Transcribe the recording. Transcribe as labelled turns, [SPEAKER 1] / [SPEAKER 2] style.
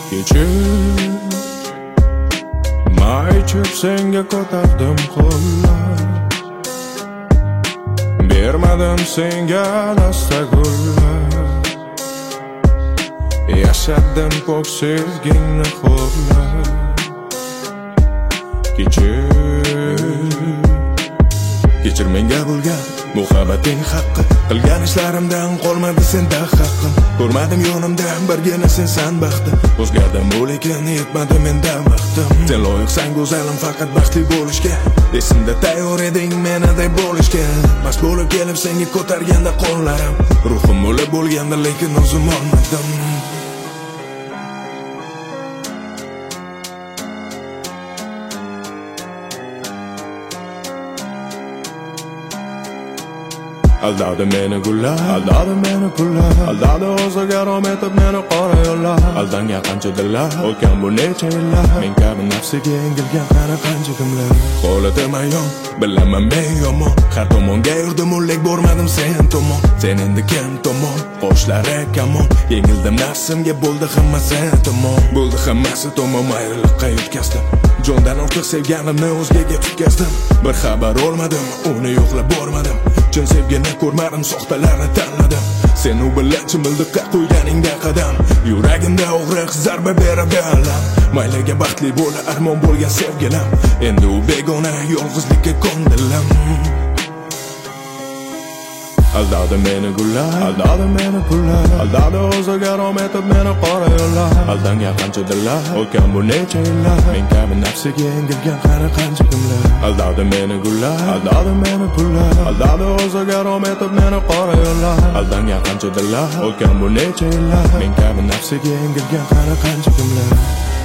[SPEAKER 1] Kechir may chöp senga ko'tardim qo'llar, bermadim senga lasta gullar, yashadim ko'k sevgingni xo'rlab. Kechir menga bo'lgan muhabbating haqqi, qilgan ishlarimdan qolmadi senda haqqim. Ko'rmadim yonimda birgina sensan baxtim, o'zgardim bu lekin yetmadi menda vaqtim. Sen loyiqsan go'zalim faqat baxtli bo'lishga, esimda tayyor eding meniday bo'lishga. Mast bo'lib kelib senga ko'targanda qo'llarim, ruhim o'lib bo'lganda lekin o'zim olmadim. Aldadi meni gullar, aldadi meni pullar, aldadi o'ziga rom etib meni qora yo'llar. Aldangan qancha dillar, o'tgan bu necha yillar, men kabi nafsiga yengilgan qani qancha kimlar. Holatim ayon, bilaman men yomon, har tomonga yurdim o'lik bormadim sen tomon. Sen endi kim tomon, qoshlari kamon, yengildim nafsimga bo'ldi hammasi tomon. Bo'ldi hammasi tomon, ayriliqqa yutkazdim. Jondan ortiq sevganimni o'zgaga tutkazdim. Bir xabar olmadim, uni yo'qlab bormadim. Chin sevgini ko'rmadim, soxtalarni tanladim. Sen u bilan chimildiqqa qo'yganingda qadam, yuragimda og'riq zarba beradi alam. Mayliga baxtli bo'la armon bo'lgan sevgilim, endi u begona yolg'izlikka ko'ndilim. Aldadi meni gullar, aldadi meni pullar, aldadi o'ziga rom etib meni qora yo'llar. Aldangan qancha dillar, o'tgan bu necha yillar, men kabi nafsiga yengilgan qani qancha kimlar. Aldadi meni gullar, aldadi meni pullar, aldadi o'ziga rom etib meni qora yo'llar. Aldangan qancha dillar, o'tgan bu necha yillar, men kabi nafsiga yengilgan qani qancha kimlar.